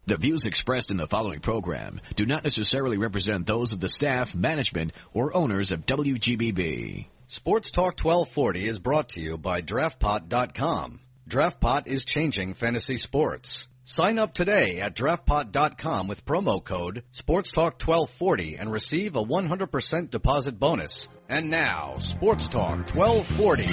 The views expressed in the following program do not necessarily represent those of the staff, management, or owners of WGBB. Sports Talk 1240 is brought to you by DraftPot.com. DraftPot is changing fantasy sports. Sign up today at DraftPot.com with promo code SportsTalk1240 and receive a 100% deposit bonus. And now, Sports Talk 1240.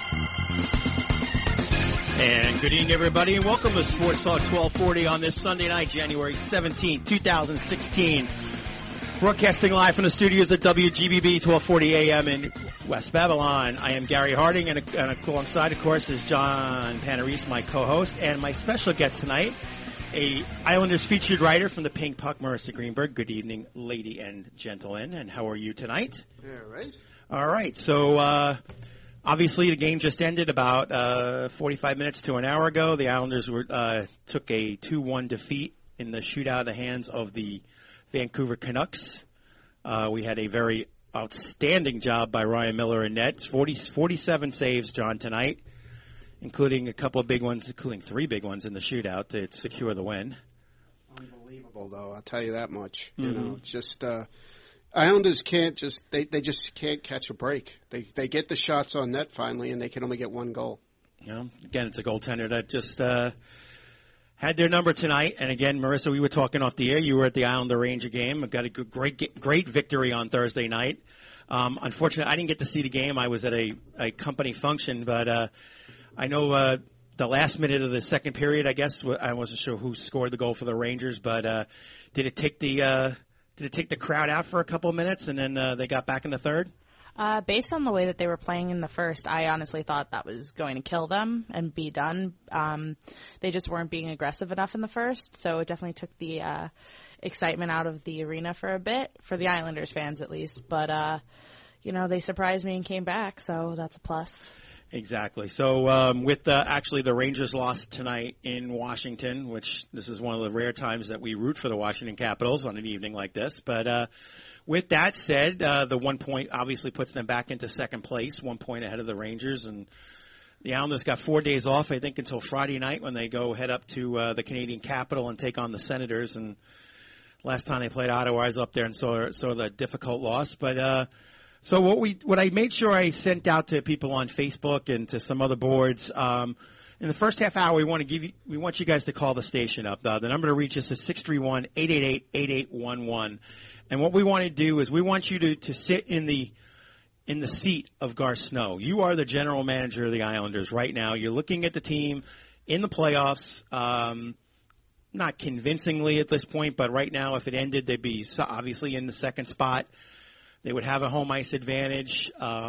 And good evening, everybody, and welcome to Sports Talk 1240 on this Sunday night, January 17, 2016. Broadcasting live from the studios at WGBB 1240 AM in West Babylon. I am Gary Harding, and alongside, of course, is John Panarese, my co-host, and my special guest tonight, a Islanders featured writer from the Pink Puck, Marissa Greenberg. Good evening, lady and gentlemen, and how are you tonight? All right. All right, so obviously the game just ended about 45 minutes to an hour ago. The Islanders took a 2-1 defeat in the shootout at the hands of the Vancouver Canucks. We had a very outstanding job by Ryan Miller in net. 47 saves, John, tonight, including a couple of big ones, including 3 big ones in the shootout to secure the win. Unbelievable, though, I'll tell you that much. Mm-hmm. You know, it's just Islanders can't just they just can't catch a break. They get the shots on net finally, and they can only get one goal. You know, again, it's a goaltender that just had their number tonight. And again, Marissa, we were talking off the air. You were at the Islander Ranger game. I got a great victory on Thursday night. Unfortunately, I didn't get to see the game. I was at a company function, but I know the last minute of the second period, I guess, I wasn't sure who scored the goal for the Rangers, but did it take the crowd out for a couple of minutes, and then they got back in the third? Based on the way that they were playing in the first, I honestly thought that was going to kill them and be done. They just weren't being aggressive enough in the first, so it definitely took the excitement out of the arena for a bit, for the Islanders fans at least. But, they surprised me and came back, so that's a plus. Exactly. So with actually the Rangers lost tonight in Washington, which this is one of the rare times that we root for the Washington Capitals on an evening like this. But with that said, the 1 point obviously puts them back into second place, 1 point ahead of the Rangers. And the Islanders got 4 days off, I think, until Friday night when they go head up to the Canadian capital and take on the Senators. And last time they played Ottawa, I was up there and saw the difficult loss. But so what I made sure I sent out to people on Facebook and to some other boards, in the first half hour, we want you guys to call the station up. The number to reach us is 631-888-8811. And what we want to do is we want you to sit in the seat of Garth Snow. You are the general manager of the Islanders right now. You're looking at the team in the playoffs, not convincingly at this point, but right now if it ended, they'd be obviously in the second spot. They would have a home ice advantage.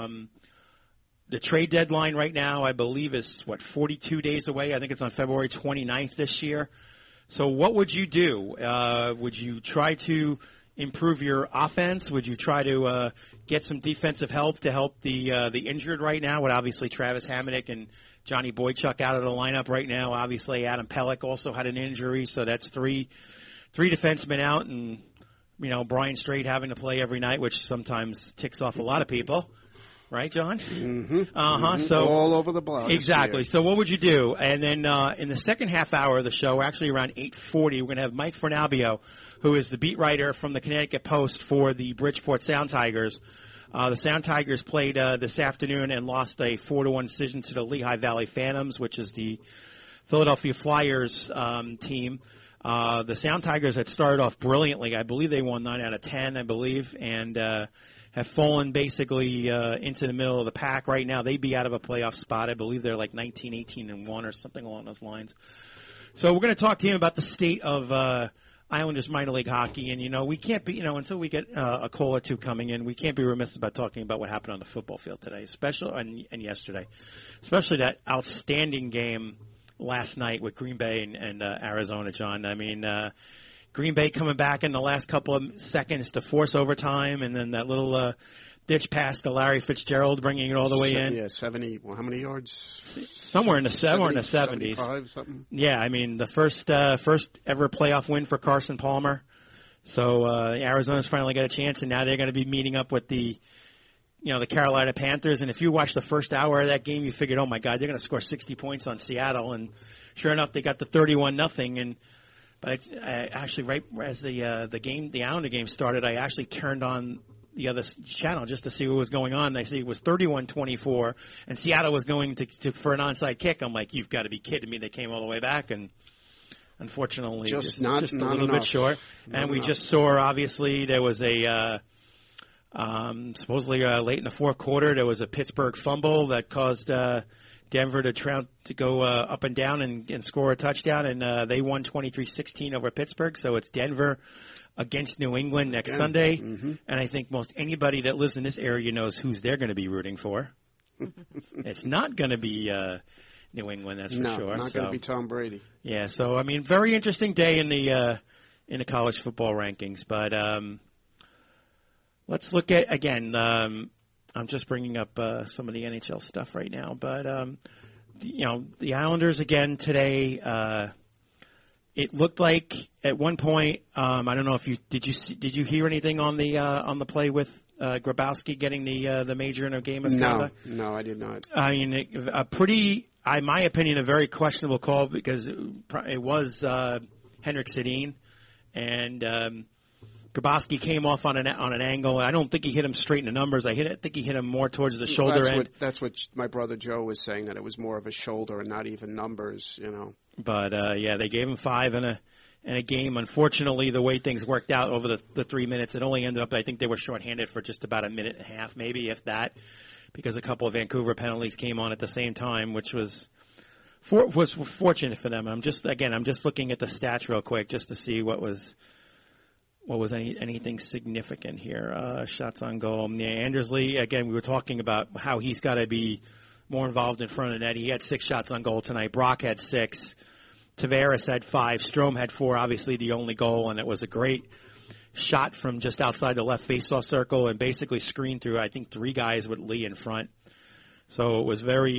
The trade deadline right now, I believe, is, 42 days away? I think it's on February 29th this year. So what would you do? Would you try to improve your offense? Would you try to get some defensive help to help the injured right now? With obviously Travis Hamonic and Johnny Boychuk out of the lineup right now. Obviously Adam Pelech also had an injury, so that's three defensemen out, and Brian Straight having to play every night, which sometimes ticks off a lot of people. Right, John? Mm-hmm. Uh-huh. So all over the block. Exactly. So what would you do? And then in the second half hour of the show, actually around 8:40, we're going to have Mike Fornabio, who is the beat writer from the Connecticut Post for the Bridgeport Sound Tigers. The Sound Tigers played this afternoon and lost a 4-1 decision to the Lehigh Valley Phantoms, which is the Philadelphia Flyers team. The Sound Tigers had started off brilliantly. I believe they won 9 out of 10, and have fallen basically into the middle of the pack right now. They'd be out of a playoff spot. I believe they're like 19-18-1 or something along those lines. So we're going to talk to him about the state of Islanders minor league hockey. And, we can't be, until we get a call or two coming in, we can't be remiss about talking about what happened on the football field today, especially and yesterday, especially that outstanding game last night with Green Bay and Arizona, John. I mean, Green Bay coming back in the last couple of seconds to force overtime, and then that little ditch pass to Larry Fitzgerald, bringing it all the way in. Yeah, 70. Well, how many yards? Somewhere in the 70s. 75, something. Yeah, I mean the first ever playoff win for Carson Palmer. So Arizona's finally got a chance, and now they're going to be meeting up with the Carolina Panthers. And if you watch the first hour of that game, you figured, oh my God, they're going to score 60 points on Seattle, and sure enough, they got the 31-0. And But I actually, right as the Islander game started, I actually turned on the other channel just to see what was going on. I see it was 31-24, and Seattle was going to for an onside kick. I'm like, you've got to be kidding me! They came all the way back, and unfortunately, just a little bit short. And we just saw, obviously, there was a supposedly late in the fourth quarter, there was a Pittsburgh fumble that caused Denver to go up and down and score a touchdown, and they won 23-16 over Pittsburgh. So it's Denver against New England next Sunday, and I think most anybody that lives in this area knows who's they're going to be rooting for. It's not going to be New England, that's for sure. Not going to be Tom Brady. Yeah, so I mean, very interesting day in the college football rankings. But let's look at again. I'm just bringing up some of the NHL stuff right now, but the Islanders again today. It looked like at one point, I don't know if did you hear anything on the play with Grabowski getting the major in a game? No, I did not. I mean, in my opinion, a very questionable call because it was Henrik Sedin, and Grabowski came off on an angle. I don't think he hit him straight in the numbers. I think he hit him more towards the shoulder end. That's what my brother Joe was saying, that it was more of a shoulder and not even numbers, But they gave him 5 in a game. Unfortunately, the way things worked out over the 3 minutes, it only ended up, I think they were shorthanded for just about a minute and a half, maybe if that, because a couple of Vancouver penalties came on at the same time, which was fortunate for them. I'm just looking at the stats real quick just to see what was anything significant here. Shots on goal. Yeah, Anders Lee, again, we were talking about how he's got to be more involved in front of the net. He had 6 shots on goal tonight. Brock had 6. Tavares had 5. Strome had 4, obviously the only goal, and it was a great shot from just outside the left faceoff circle and basically screened through, I think, 3 guys with Lee in front. So it was very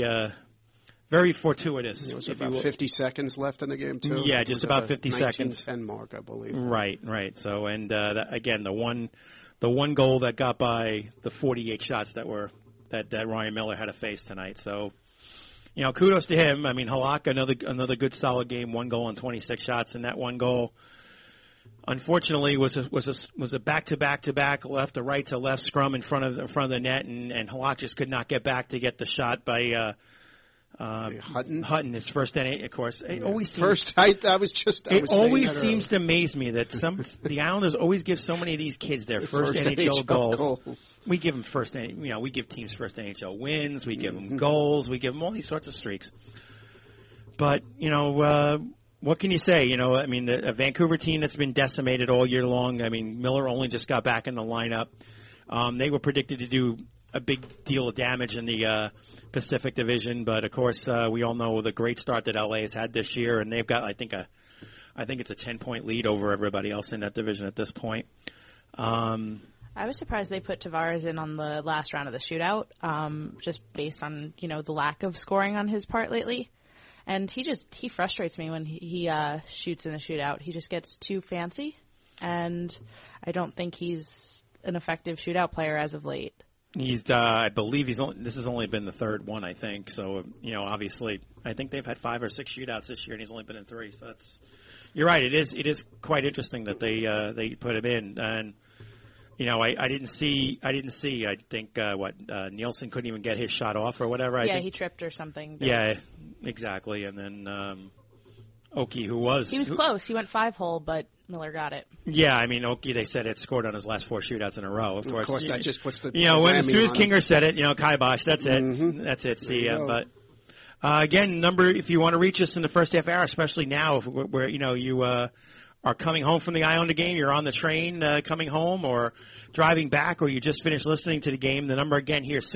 fortuitous. It was about 50 seconds left in the game, too. Yeah, just about 50 seconds. 19-10 mark, I believe. Right. So, and again, the one goal that got by the 48 shots that Ryan Miller had to face tonight. So, kudos to him. I mean, Halak, another good solid game, 1 goal on 26 shots, and that 1 goal, unfortunately, was a back-to-back-to-back, left to right to left scrum in front of the net, and Halak just could not get back to get the shot by Hutton, his first NHL, of course. It always seems, it always seems to amaze me that the Islanders always give so many of these kids their first NHL goals. We give them we give teams first NHL wins. We give them goals. We give them all these sorts of streaks. But what can you say? I mean, a Vancouver team that's been decimated all year long. I mean, Miller only just got back in the lineup. They were predicted to do a big deal of damage in the Pacific Division, but of course we all know the great start that LA has had this year, and they've got I think it's a 10-point lead over everybody else in that division at this point. I was surprised they put Tavares in on the last round of the shootout, just based on the lack of scoring on his part lately, and he frustrates me when he shoots in a shootout. He just gets too fancy, and I don't think he's an effective shootout player as of late. I believe this has only been the third one, I think. So, obviously, I think they've had 5 or 6 shootouts this year, and he's only been in 3. So you're right. It is quite interesting that they put him in. And, I didn't see, I think, Nielsen couldn't even get his shot off or whatever. I think he tripped or something. Yeah, exactly. And then, Oki, he was close. He went 5-hole, but Miller got it. Yeah, I mean, Oki, they said, had scored on his last 4 shootouts in a row. Of course, that just puts the as soon as Kinger said it, kibosh, that's it. Mm-hmm. That's it. See ya. But again, if you want to reach us in the first half hour, especially now, where you are coming home from the Islander game, you're on the train coming home, or driving back, or you just finished listening to the game. The number again here,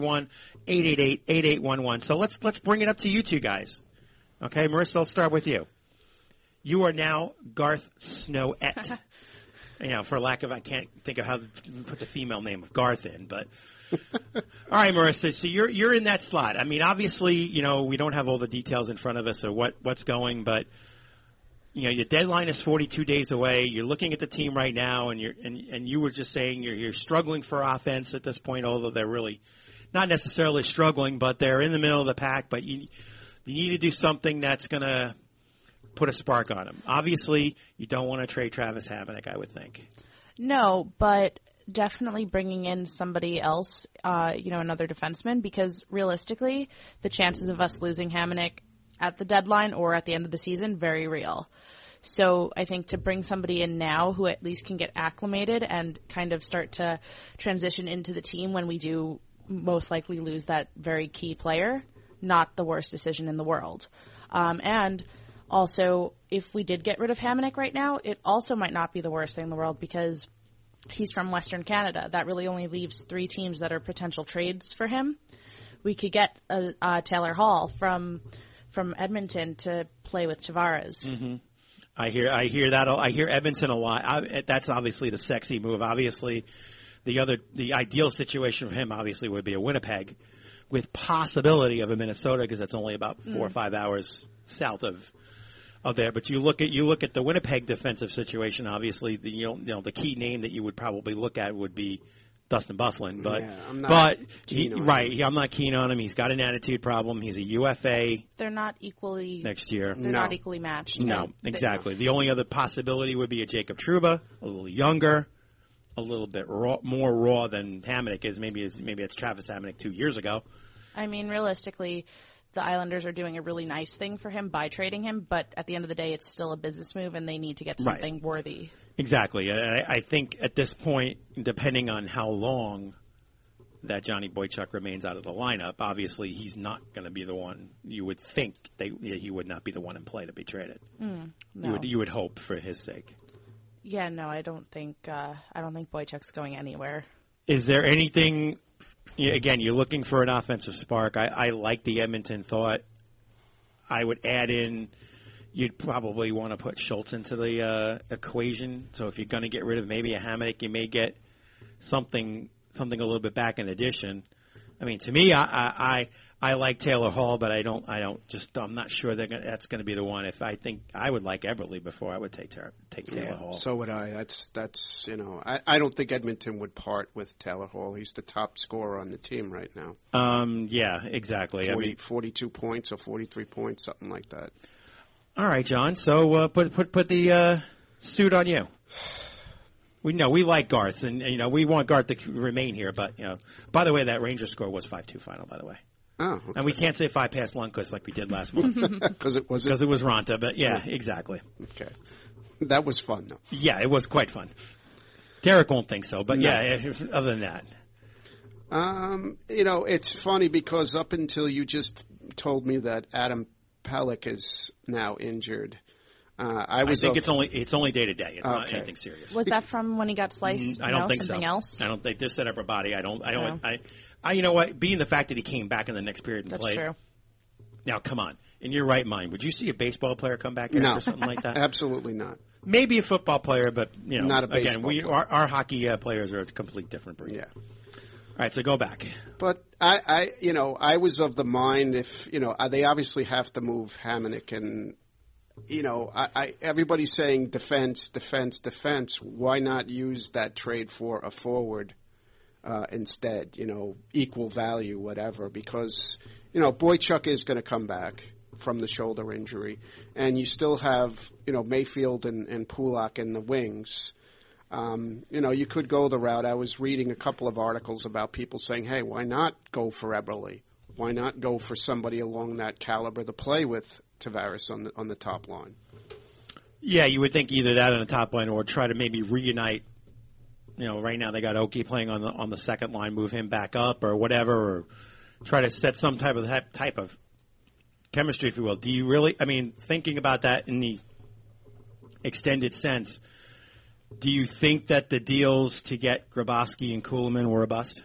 631-888-8811. So let's bring it up to you two guys. Okay, Marissa, I'll start with you. You are now Garth Snowett. For lack of, I can't think of how to put the female name of Garth in, but all right, Marissa. So you're in that slot. I mean, obviously, we don't have all the details in front of us of what's going, but your deadline is 42 days away. You're looking at the team right now, and you were just saying you're struggling for offense at this point, although they're really not necessarily struggling, but they're in the middle of the pack. But you need to do something that's going to put a spark on him. Obviously, you don't want to trade Travis Hamonic, I would think. No, but definitely bringing in somebody else, another defenseman, because realistically, the chances of us losing Hamonic at the deadline or at the end of the season, very real. So I think to bring somebody in now who at least can get acclimated and kind of start to transition into the team when we do most likely lose that very key player, not the worst decision in the world. And also, if we did get rid of Hamonic right now, it also might not be the worst thing in the world because he's from Western Canada. That really only leaves 3 teams that are potential trades for him. We could get Taylor Hall from Edmonton to play with Tavares. Mm-hmm. I hear that. I hear Edmonton a lot. That's obviously the sexy move. Obviously, the ideal situation for him obviously would be a Winnipeg, with possibility of a Minnesota because that's only about 4 or 5 hours south of there. But you look at the Winnipeg defensive situation. Obviously, the key name that you would probably look at would be Dustin Byfuglien, but I'm not keen on him. I'm not keen on him. He's got an attitude problem. He's a UFA. They're not equally next year. They're not equally matched. No, exactly. The only other possibility would be a Jacob Trouba, a little younger, a little bit more raw than Hamonic is. Maybe it's Travis Hamonic 2 years ago. I mean, realistically, the Islanders are doing a really nice thing for him by trading him, but at the end of the day, it's still a business move, and they need to get something worthy. Exactly. I think at this point, depending on how long that Johnny Boychuk remains out of the lineup, obviously he's not going to be the one. You would think he would not be the one in play to be traded. No. You would hope for his sake. Yeah, no, I don't think Boychuk's going anywhere. Is there anything? Again, you're looking for an offensive spark. I like the Edmonton thought. I would add in. You'd probably want to put Schultz into the equation. So if you're going to get rid of maybe a Hamonic, you may get something a little bit back in addition. I mean, to me, I like Taylor Hall, but I'm not sure that's going to be the one. If I think I would like Eberle before I would take Taylor Hall. So would I. That's I don't think Edmonton would part with Taylor Hall. He's the top scorer on the team right now. Yeah, exactly. 42 points or 43 points, something like that. All right, John. So put the suit on you. We know we like Garth, and we want Garth to remain here. But by the way, that Rangers score was 5-2 final. By the way. Oh. Okay. And we can't say 5 past Lundqvist like we did last month because it was Ranta. But yeah, exactly. Okay, that was fun though. Yeah, it was quite fun. Derek won't think so, but yeah. Other than that, it's funny because up until you just told me that Adam Pelech is now injured. I think it's only day to day. It's not anything serious. Was that from when he got sliced? I don't think something so. Else? I don't think they set up her body. You know what? Being the fact that he came back in the next period and played. That's true. Now, come on. In your right mind, would you see a baseball player come back after something like that? Absolutely not. Maybe a football player, but not a baseball player. Our hockey players are a complete different breed. Yeah. All right, so go back. But I was of the mind if they obviously have to move Hamonic, and everybody's saying defense. Why not use that trade for a forward instead? Equal value, whatever. Because Boychuk is going to come back from the shoulder injury, and you still have Mayfield and Pulak in the wings. You could go the route. I was reading a couple of articles about people saying, hey, why not go for Eberle? Why not go for somebody along that caliber to play with Tavares on the top line? Yeah, you would think either that on the top line or try to maybe reunite. Right now they got Oki playing on the second line, move him back up or whatever, or try to set some type of chemistry, if you will. Do you really? I mean, thinking about that in the extended sense. Do you think that the deals to get Grabowski and Kuhlman were a bust?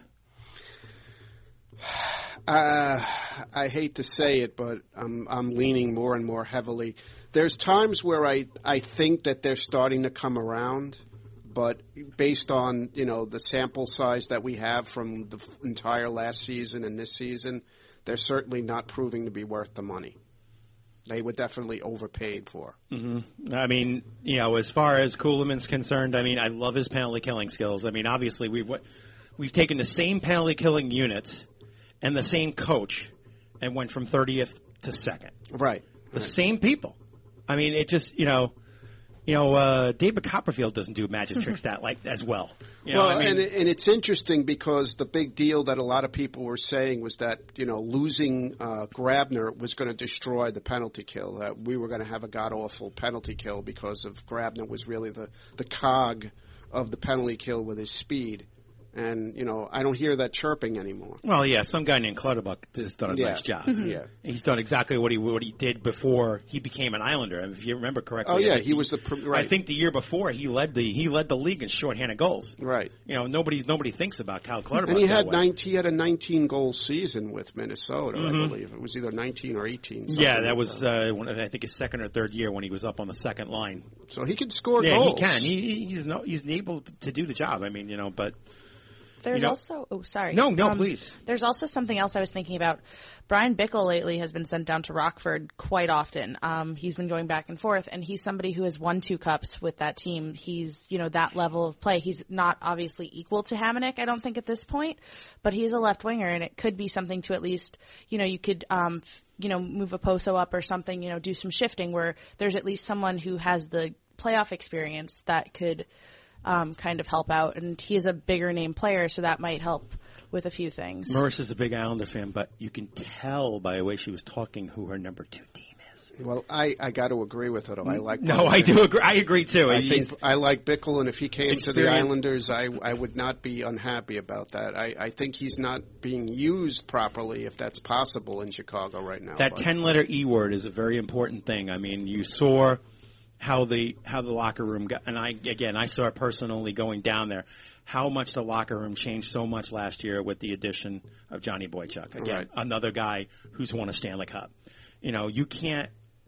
I hate to say it, but I'm leaning more and more heavily. There's times where I think that they're starting to come around, but based on the sample size that we have from the entire last season and this season, they're certainly not proving to be worth the money. They were definitely overpaid for. Mm-hmm. I mean, as far as Kuhlman's concerned, I mean, I love his penalty killing skills. I mean, obviously we've taken the same penalty killing units and the same coach and went from 30th to 2nd. Right. The same people. I mean, it just, David Copperfield doesn't do magic tricks as well. You know well, what I mean? and it's interesting because the big deal that a lot of people were saying was that losing Grabner was going to destroy the penalty kill. That we were going to have a god awful penalty kill because of Grabner was really the cog of the penalty kill with his speed. And, I don't hear that chirping anymore. Well, yeah, some guy named Clutterbuck has done a nice job. Yeah. He's done exactly what he did before he became an Islander. And if you remember correctly. Oh, yeah, he was right. I think the year before he led the league in shorthanded goals. Right. Nobody thinks about Kyle Clutterbuck. And he had a 19-goal season with Minnesota, I believe. It was either 19 or 18. Yeah, that was I think his second or third year when he was up on the second line. So he could score Yeah, goals. he can. He's able to do the job. I mean, but. There's also sorry. No, please. There's also something else I was thinking about. Brian Bickle lately has been sent down to Rockford quite often. He's been going back and forth, and he's somebody who has won 2 cups with that team. He's, that level of play. He's not obviously equal to Hamonic, I don't think, at this point, but he's a left winger, and it could be something to at least, you could, move a Poso up or something, do some shifting where there's at least someone who has the playoff experience that could kind of help out, and he's a bigger name player, so that might help with a few things. Marissa's a big Islander fan, but you can tell by the way she was talking who her number 2 team is. Well, I got to agree with her. I like. No, I do agree. I agree too. I like Bickle, and if he came to the Islanders, I would not be unhappy about that. I think he's not being used properly, if that's possible in Chicago right now. That 10-letter E word is a very important thing. I mean, you saw how the locker room got, and I saw it personally going down there, how much the locker room changed so much last year with the addition of Johnny Boychuk. Again, another guy who's won a Stanley Cup. You can't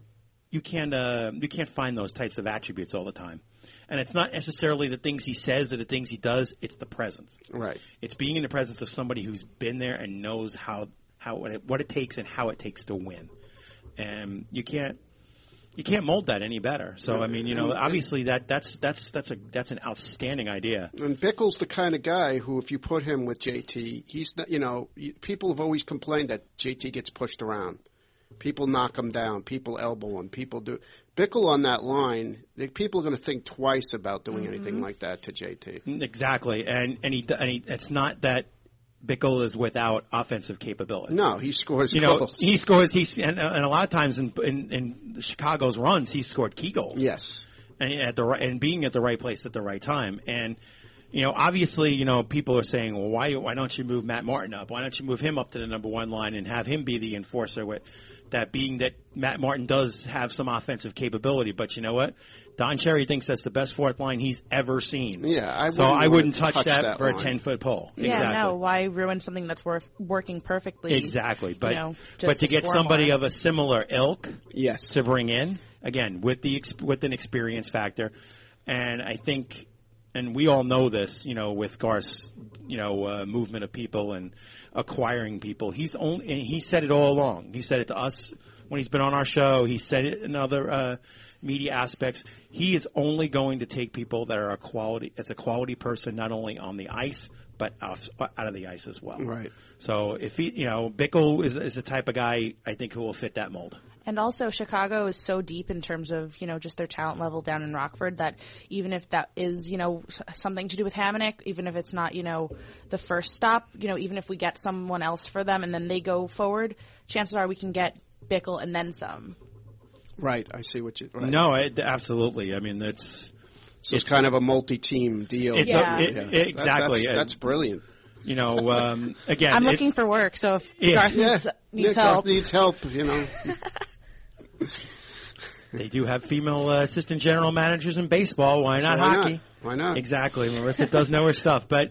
find those types of attributes all the time. And it's not necessarily the things he says or the things he does, it's the presence. Right. It's being in the presence of somebody who's been there and knows what it takes and how it takes to win. And you can't mold that any better. So I mean, obviously that's an outstanding idea. And Bickle's the kind of guy who, if you put him with JT, he's not, people have always complained that JT gets pushed around. People knock him down. People elbow him. People do. Bickle on that line, people are going to think twice about doing anything like that to JT. Exactly, and he it's not that Bickle is without offensive capability. No, he scores goals. He scores. And a lot of times in Chicago's runs, he scored key goals. Yes, and being at the right place at the right time. And obviously, people are saying, well, why don't you move Matt Martin up? Why don't you move him up to the number 1 line and have him be the enforcer? With that being that Matt Martin does have some offensive capability, but you know what? Don Cherry thinks that's the best 4th line he's ever seen. Yeah, I wouldn't touch that for line. A 10-foot pole. Yeah, exactly. No, why ruin something that's working perfectly? Exactly, but to get somebody of a similar ilk, to bring in again with an experience factor, and I think, and we all know this, with Garth's, movement of people and acquiring people. He said it all along. He said it to us when he's been on our show. He said it in other media aspects. He is only going to take people that are a quality person, not only on the ice, but out of the ice as well. Right. So if Bickle is the type of guy, I think, who will fit that mold. And also, Chicago is so deep in terms of, just their talent level down in Rockford that even if that is, something to do with Hamonic, even if it's not, the first stop, even if we get someone else for them and then they go forward, chances are we can get Bickle and then some. Right. I see what you. Right. No, absolutely. I mean, it's kind of a multi-team deal. Exactly. That's brilliant. Again, I'm looking for work, so if Garth needs help. Garth needs help, They do have female assistant general managers in baseball. Why not hockey? Why not? Exactly. Marissa does know her stuff, but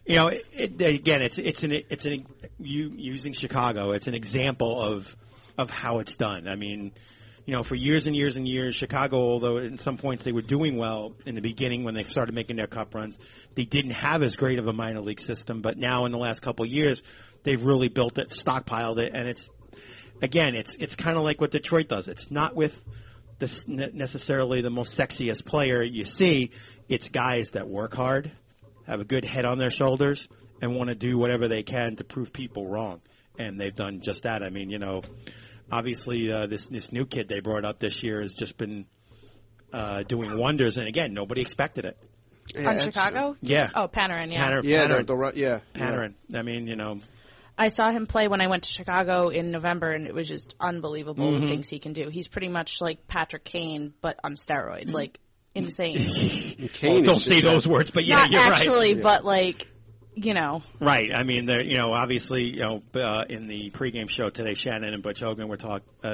using Chicago, it's an example of how it's done. I mean, for years and years and years, Chicago, although at some points they were doing well in the beginning when they started making their cup runs, they didn't have as great of a minor league system. But now in the last couple of years, they've really built it, stockpiled it, and it's kind of like what Detroit does. It's not with necessarily the most sexiest player you see. It's guys that work hard, have a good head on their shoulders, and want to do whatever they can to prove people wrong. And they've done just that. I mean, obviously this new kid they brought up this year has just been doing wonders. And again, nobody expected it. Yeah, On Chicago? Yeah. Oh, Panarin, yeah. Panarin. I mean, I saw him play when I went to Chicago in November, and it was just unbelievable the things he can do. He's pretty much like Patrick Kane, but on steroids, like insane. Don't say those words, but yeah, Not you're actually, right. but like, Right. I mean, obviously, in the pregame show today, Shannon and Butch Hogan were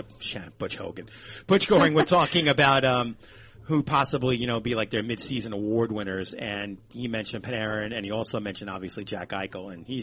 Butch Goring were talking about who possibly, be like their midseason award winners, and he mentioned Panarin, and he also mentioned obviously Jack Eichel, and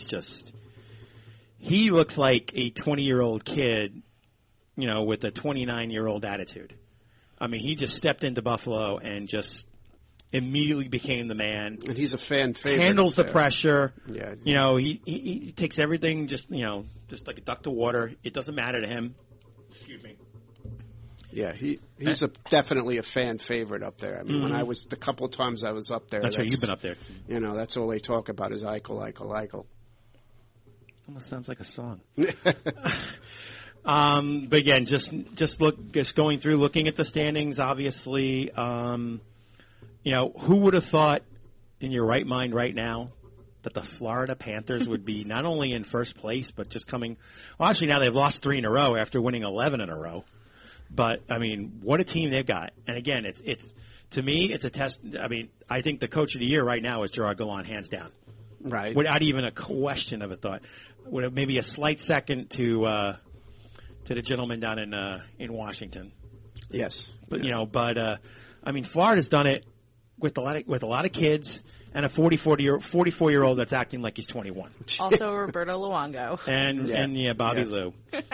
he looks like a 20-year-old kid, with a 29-year-old attitude. I mean, he just stepped into Buffalo and just immediately became the man. And he's a fan favorite. Handles the pressure. Yeah. He takes everything just like a duck to water. It doesn't matter to him. Excuse me. Yeah, he's definitely a fan favorite up there. I mean, when the couple of times I was up there. That's right, you've been up there. That's all they talk about is Eichel. Almost sounds like a song. But again, just going through, looking at the standings, obviously, who would have thought in your right mind right now that the Florida Panthers would be not only in first place, but just actually now they've lost 3 in a row after winning 11 in a row. But, I mean, what a team they've got. And again, it's to me, it's a test. I mean, I think the coach of the year right now is Gerard Gallant, hands down. Right. Without even a question of a thought. With maybe a slight second to the gentleman down in Washington. Yes. But I mean, Florida's done it with a lot of kids and a 44-year-old that's acting like he's 21. Also Roberto Luongo. And Bobby Lou.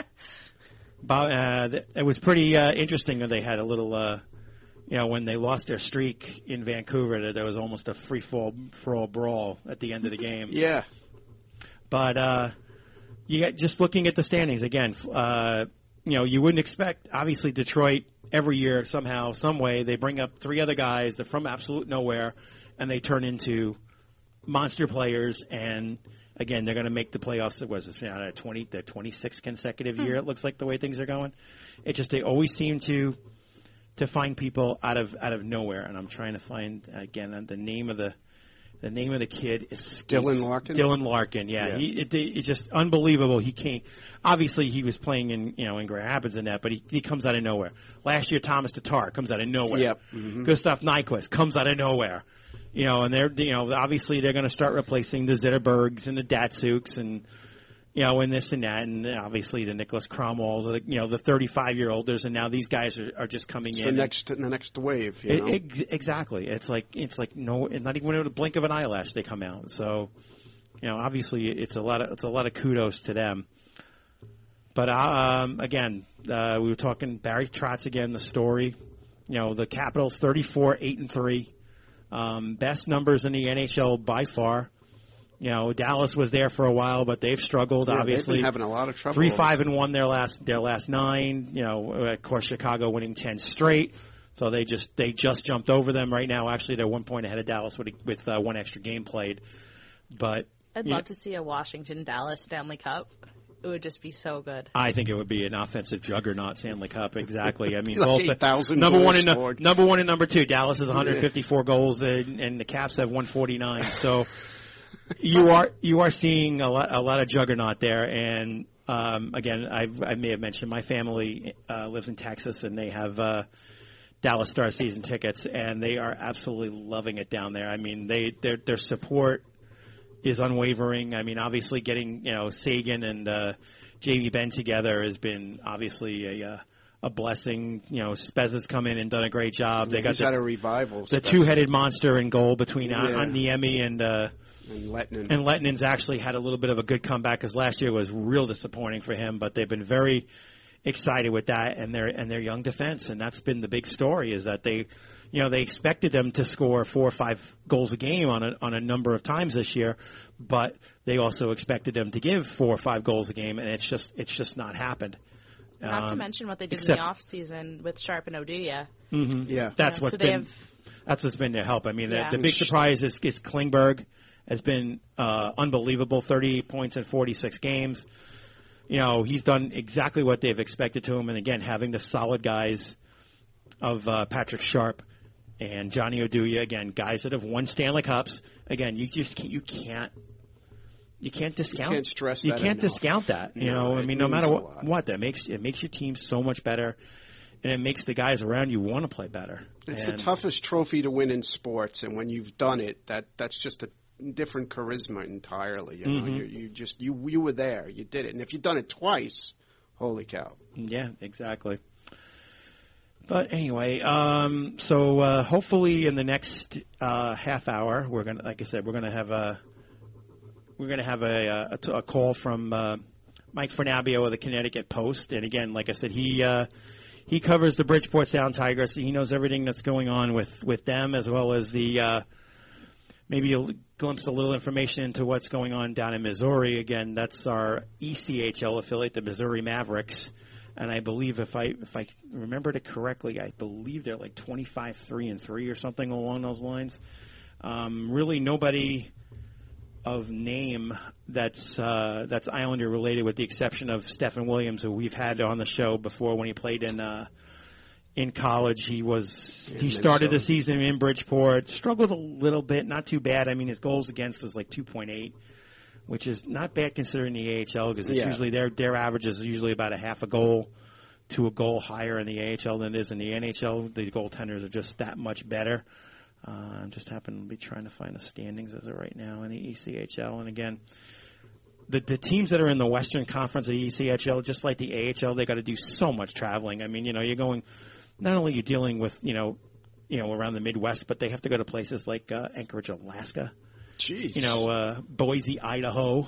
It was pretty interesting that they had a little when they lost their streak in Vancouver, that there was almost a free-for-all brawl at the end of the game. Yeah. But you got, just looking at the standings again, you wouldn't expect, obviously, Detroit every year somehow, some way, they bring up 3 other guys. They're from absolute nowhere, and they turn into monster players. And again, they're going to make the playoffs. It was their 26th consecutive year. It looks like the way things are going. It just they always seem to find people out of nowhere. And I'm trying to find again the name of the kid is Dylan Larkin. Dylan Larkin, yeah. It's just unbelievable. He came. Obviously, he was playing in Grand Rapids and that, but he comes out of nowhere. Last year, Thomas Tatar comes out of nowhere. Yep. Mm-hmm. Gustav Nyquist comes out of nowhere. And they're obviously they're going to start replacing the Zetterbergs and the Datsyuks and and this and that, and obviously the Nicholas Cromwells, the 35-year-olders, and now these guys are just coming in. The next wave. Exactly. It's like not even with a blink of an eyelash they come out. So, obviously it's a lot of kudos to them. But again, we were talking Barry Trotz again. The story, the Capitals 34-8-3, best numbers in the NHL by far. Dallas was there for a while, but they've struggled. Yeah, obviously, they've been having a lot of trouble. 3-5-1 their last 9. Of course, Chicago winning 10 straight, so they just jumped over them right now. Actually, they're 1 point ahead of Dallas with 1 extra game played. But I'd love to see a Washington-Dallas Stanley Cup. It would just be so good. I think it would be an offensive juggernaut Stanley Cup. Exactly. I mean, like both 8,000 number one and number 2. Dallas has 154 goals, and the Caps have 149. So. You are seeing a lot of juggernaut there, and again, I may have mentioned my family lives in Texas, and they have Dallas Star season tickets, and they are absolutely loving it down there. I mean, their support is unwavering. I mean, obviously getting Sagan and Jamie Benn together has been obviously a blessing. Spezza's come in and done a great job. They got had a revival. The two-headed monster in goal between Niemi and Lettinen. And Lettinen's actually had a little bit of a good comeback because last year was real disappointing for him, but they've been very excited with that and their young defense, and that's been the big story is that they expected them to score 4 or 5 goals a game on a number of times this year, but they also expected them to give 4 or 5 goals a game, and it's just not happened. Not to mention what they did in the off season with Sharp and Oduya. Mm-hmm. Yeah, that's what's been their help. I mean, the big surprise is Klingberg has been unbelievable, 38 points in 46 games. he's done exactly what they've expected to him. And again, having the solid guys of Patrick Sharp and Johnny Oduya, again, guys that have won Stanley Cups. Again, you can't discount. You can't stress that. You can't enough. Discount that. No, I mean, no matter what, it makes your team so much better, and it makes the guys around you want to play better. It's the toughest trophy to win in sports, and when you've done it, that's just a different charisma entirely. You were there, you did it, and if you've done it twice, holy cow! Yeah, exactly. But anyway, so hopefully in the next half hour, we're gonna have a call from Mike Fornabio of the Connecticut Post, and again, like I said, he covers the Bridgeport Sound Tigers. So he knows everything that's going on with them, as well as the maybe a glimpse, a little information into what's going on down in Missouri. Again, that's our ECHL affiliate, the Missouri Mavericks. And I believe if I remembered it correctly, I believe they're like 25-3-3 or something along those lines. Really nobody of name that's Islander related, with the exception of Stephen Williams, who we've had on the show before when he played in college. He started the season in Bridgeport, struggled a little bit, not too bad. I mean, his goals against was like 2.8. Which is not bad considering the AHL, because it's usually their average is usually about a half a goal to a goal higher in the AHL than it is in the NHL. The goaltenders are just that much better. I just happen to be trying to find the standings as of right now in the ECHL. And again, the teams that are in the Western Conference of the ECHL, just like the AHL, they got to do so much traveling. I mean, you're going, not only you're dealing with, around the Midwest, but they have to go to places like Anchorage, Alaska. Jeez. Boise, Idaho,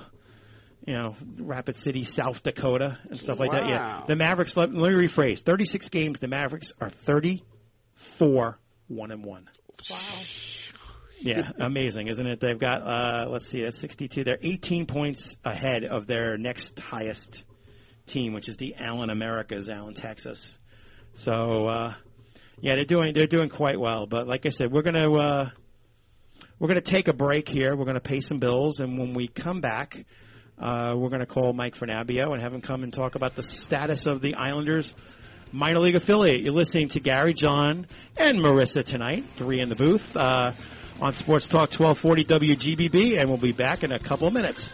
Rapid City, South Dakota, and stuff like that. Yeah. The Mavericks, let me rephrase, 36 games, the Mavericks are 34-1-1. Wow. Yeah, amazing, isn't it? They've got, that's 62. They're 18 points ahead of their next highest team, which is the Allen Americas, Allen, Texas. So, they're doing quite well. But like I said, we're going to take a break here. We're going to pay some bills, and when we come back, we're going to call Mike Fornabio and have him come and talk about the status of the Islanders minor league affiliate. You're listening to Gary, John, and Marissa tonight, 3 in the booth, on Sports Talk 1240 WGBB, and we'll be back in a couple of minutes.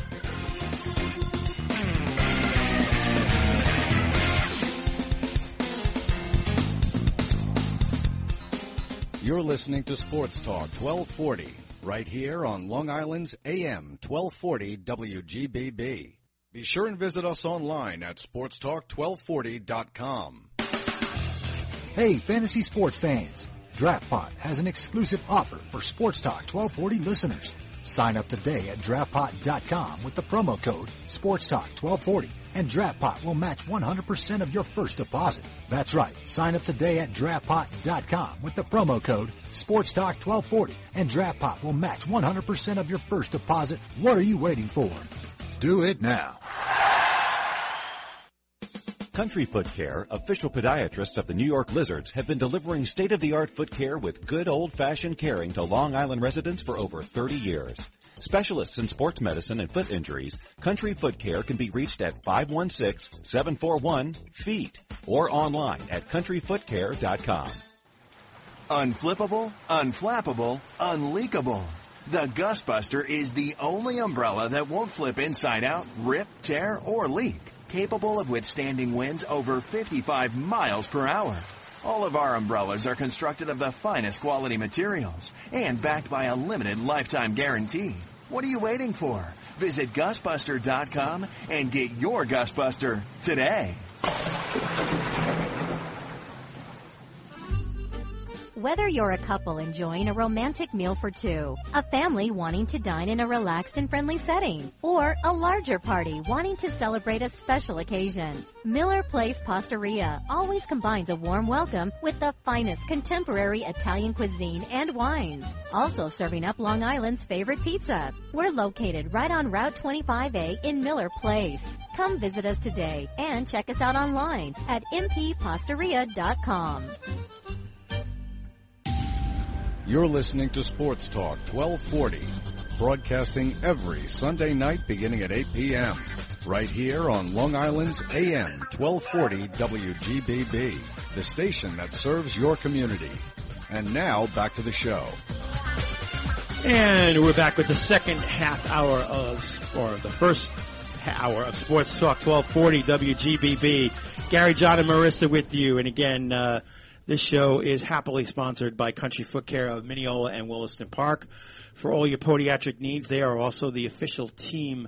You're listening to Sports Talk 1240, right here on Long Island's AM 1240 WGBB. Be sure and visit us online at sportstalk1240.com. Hey, fantasy sports fans. DraftPot has an exclusive offer for Sports Talk 1240 listeners. Sign up today at DraftPot.com with the promo code SportsTalk1240, and DraftPot will match 100% of your first deposit. That's right. Sign up today at DraftPot.com with the promo code SportsTalk1240, and DraftPot will match 100% of your first deposit. What are you waiting for? Do it now. Country Foot Care, official podiatrists of the New York Lizards, have been delivering state-of-the-art foot care with good old-fashioned caring to Long Island residents for over 30 years. Specialists in sports medicine and foot injuries, Country Foot Care can be reached at 516-741-FEET or online at countryfootcare.com. Unflippable, unflappable, unleakable. The Gustbuster is the only umbrella that won't flip inside out, rip, tear, or leak. Capable of withstanding winds over 55 miles per hour. All of our umbrellas are constructed of the finest quality materials and backed by a limited lifetime guarantee. What are you waiting for? Visit GusBuster.com and get your Gustbuster today. Whether you're a couple enjoying a romantic meal for two, a family wanting to dine in a relaxed and friendly setting, or a larger party wanting to celebrate a special occasion, Miller Place Pastaria always combines a warm welcome with the finest contemporary Italian cuisine and wines. Also serving up Long Island's favorite pizza. We're located right on Route 25A in Miller Place. Come visit us today and check us out online at mppastaria.com. You're listening to Sports Talk 1240, broadcasting every Sunday night beginning at 8 p.m. right here on Long Island's AM 1240 WGBB, the station that serves your community. And now, back to the show. And we're back with the second half hour the first hour of Sports Talk 1240 WGBB. Gary, John, and Marissa with you. And again, this show is happily sponsored by Country Foot Care of Mineola and Williston Park. For all your podiatric needs, they are also the official team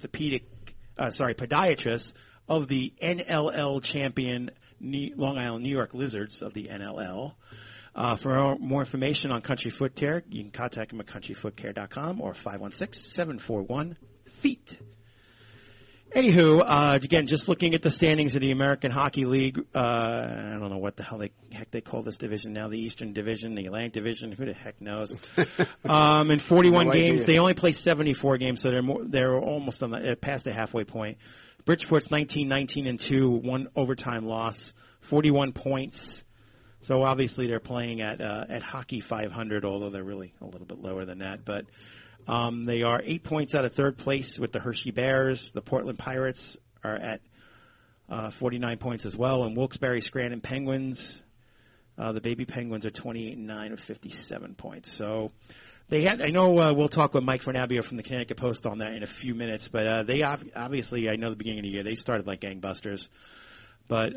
podiatrists of the NLL champion Long Island, New York Lizards of the NLL. For more information on Country Foot Care, you can contact them at countryfootcare.com or 516-741-FEET. Anywho, again, just looking at the standings of the American Hockey League, I don't know what the heck they call this division now, the Eastern Division, the Atlantic Division, who the heck knows. In 41 games, they only play 74 games, so they're almost past the halfway point. Bridgeport's 19-2, one overtime loss, 41 points. So obviously they're playing at Hockey 500, although they're really a little bit lower than that, but they are 8 points out of third place with the Hershey Bears. The Portland Pirates are at 49 points as well. And Wilkes-Barre Scranton Penguins, the Baby Penguins are 28-9 with 57 points. So they had. I know we'll talk with Mike Fernabio from the Connecticut Post on that in a few minutes. But they obviously, I know the beginning of the year, they started like gangbusters. But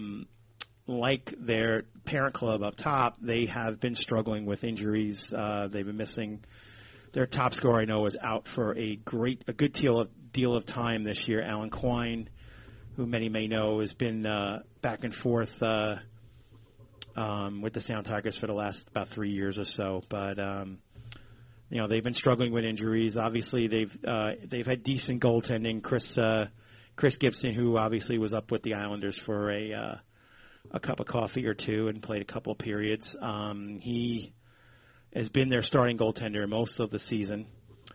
like their parent club up top, they have been struggling with injuries. They've been missing. Their top scorer, I know, was out for a good deal of time this year. Alan Quine, who many may know, has been back and forth with the Sound Tigers for the last about 3 years or so. But they've been struggling with injuries. Obviously, they've had decent goaltending. Chris Gibson, who obviously was up with the Islanders for a cup of coffee or two and played a couple of periods. He has been their starting goaltender most of the season.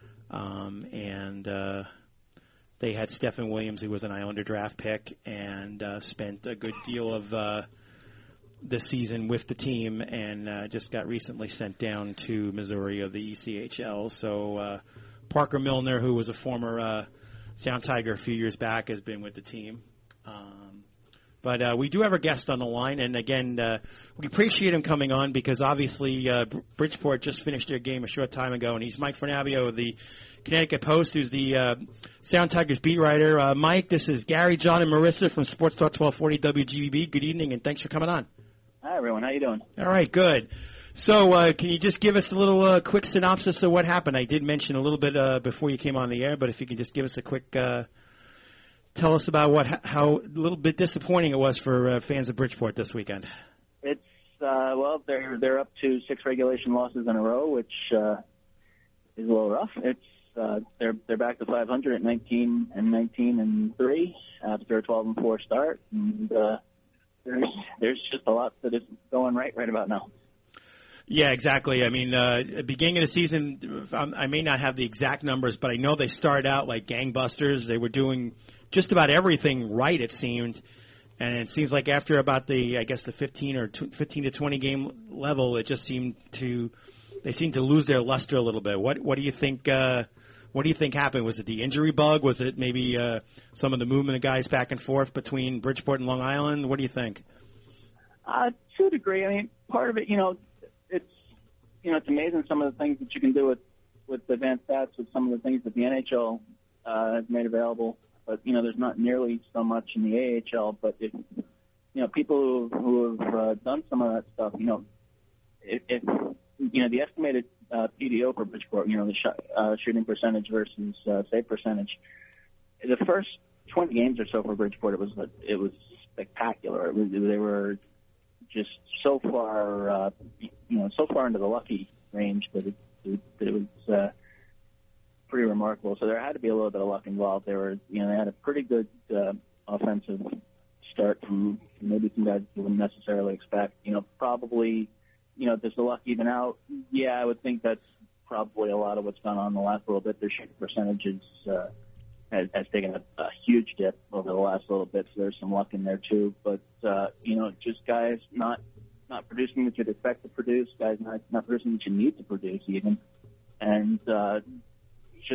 And they had Stephen Williams, who was an Islander draft pick, and spent a good deal of the season with the team, and just got recently sent down to Missouri of the ECHL. So Parker Milner, who was a former Sound Tiger a few years back, has been with the team. But we do have a guest on the line, and again, we appreciate him coming on because obviously Bridgeport just finished their game a short time ago, and he's Mike Fernabio of the Connecticut Post, who's the Sound Tigers beat writer. Mike, this is Gary, John, and Marissa from Sports Talk 1240 WGBB. Good evening, and thanks for coming on. Hi, everyone. How you doing? All right, good. So can you just give us a little quick synopsis of what happened? I did mention a little bit before you came on the air, but if you can just give us a quick tell us about how a little bit disappointing it was for fans of Bridgeport this weekend. It's they're up to 6 regulation losses in a row, which is a little rough. It's they're back to 500 at 19-3 after a 12-4 start, and there's just a lot that isn't going right about now. Yeah, exactly. I mean, beginning of the season, I may not have the exact numbers, but I know they started out like gangbusters. They were doing just about everything right, it seemed. And it seems like after about the 15 to 20 game level, it just seemed they seemed to lose their luster a little bit. What do you think? What do you think happened? Was it the injury bug? Was it maybe some of the movement of guys back and forth between Bridgeport and Long Island? What do you think? To a degree, I mean, part of it, it's amazing some of the things that you can do with advanced stats, with some of the things that the NHL has made available. But, there's not nearly so much in the AHL. But, people who have done some of that stuff, if the estimated PDO for Bridgeport, the shooting percentage versus save percentage, the first 20 games or so for Bridgeport, it was spectacular. They were just so far, so far into the lucky range that it was pretty remarkable. So there had to be a little bit of luck involved. They had a pretty good offensive start from maybe some guys you wouldn't necessarily expect. Probably, does the luck even out? Yeah, I would think that's probably a lot of what's gone on in the last little bit. Their shooting percentages has taken a huge dip over the last little bit, so there's some luck in there too. But just guys not producing what you'd expect to produce, guys not producing what you need to produce even, and just